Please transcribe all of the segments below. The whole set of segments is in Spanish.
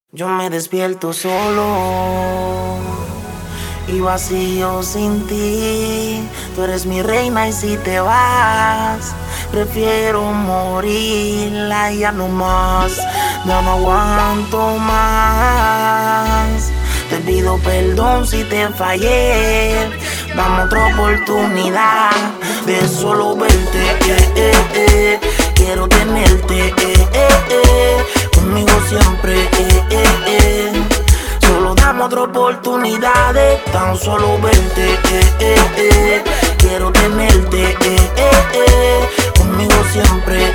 Yo me despierto solo y vacío sin ti. Tú eres mi reina y si te vas, prefiero morir. Ya no más, ya no aguanto más. Te pido perdón si te fallé. Dame otra oportunidad de solo verte. Quiero tenerte conmigo siempre. Solo dame otra oportunidad de tan solo verte. Quiero tenerte conmigo siempre.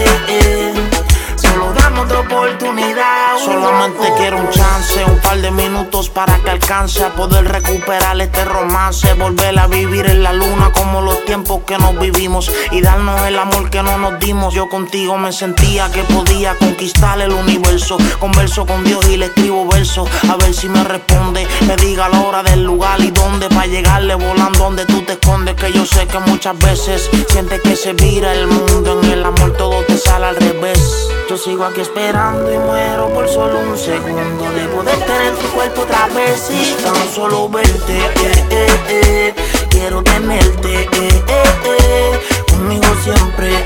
Solo dame otra oportunidad. Solamente quiero un chance, un par de minutos para que alcance a poder recuperar este romance. Volver a vivir en la luna como los tiempos que nos vivimos y darnos el amor que no nos dimos. Yo contigo me sentía que podía conquistar el universo. Converso con Dios y le escribo versos, a ver si me responde. Me diga la hora del lugar y dónde, pa' llegarle volando donde tú te escondes. Que yo sé que muchas veces sientes que se vira el mundo. En el amor todo te sale al revés. Yo sigo aquí esperando y muero por solo un segundo de poder tener tu cuerpo otra vez y tan solo verte. Quiero tenerte conmigo siempre.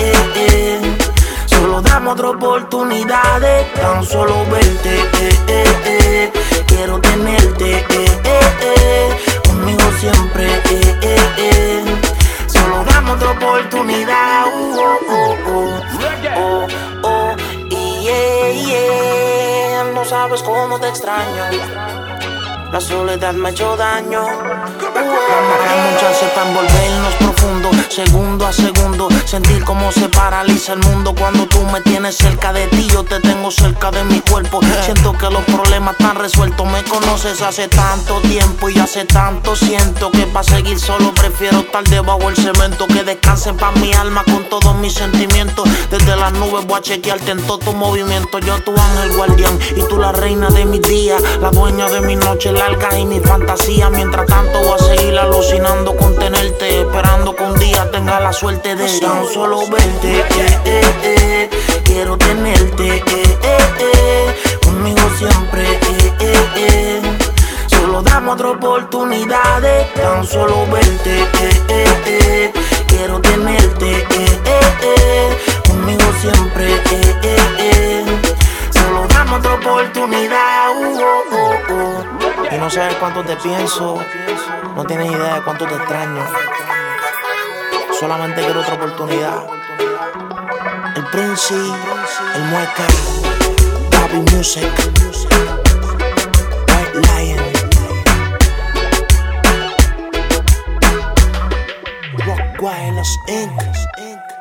Solo dame otra oportunidad de tan solo verte. Quiero tenerte conmigo siempre. Solo dame otra oportunidad. No sabes cómo te extraño. La soledad me ha hecho daño. Dame un chance para envolvernos profundo, segundo a segundo. Sentir cómo se paraliza el mundo cuando tú me tienes cerca de ti. Yo te tengo cerca de mi cuerpo. Siento que los problemas están resueltos. Me conoces hace tanto tiempo y hace tanto siento que para seguir solo prefiero estar debajo del cemento. Que descansen pa' mi alma con todos mis sentimientos. Desde las nubes voy a chequearte en todo tu movimiento. Yo tu ángel guardián y tú la reina de mis días, la dueña de mi noche larga y mi fantasía. Mientras tanto voy a seguir alucinando con tenerte, esperando que un día tenga la suerte de tan solo verte. Quiero tenerte conmigo siempre. Solo dame otra oportunidad de tan solo verte. Quiero tenerte conmigo siempre. Solo dame otra oportunidad. Y no sabes cuánto te pienso, no tienes idea de cuánto te extraño. Solamente quiero otra oportunidad. El Prince, el Mueca, Baby Music, White Lion, Rock Wireless Inc.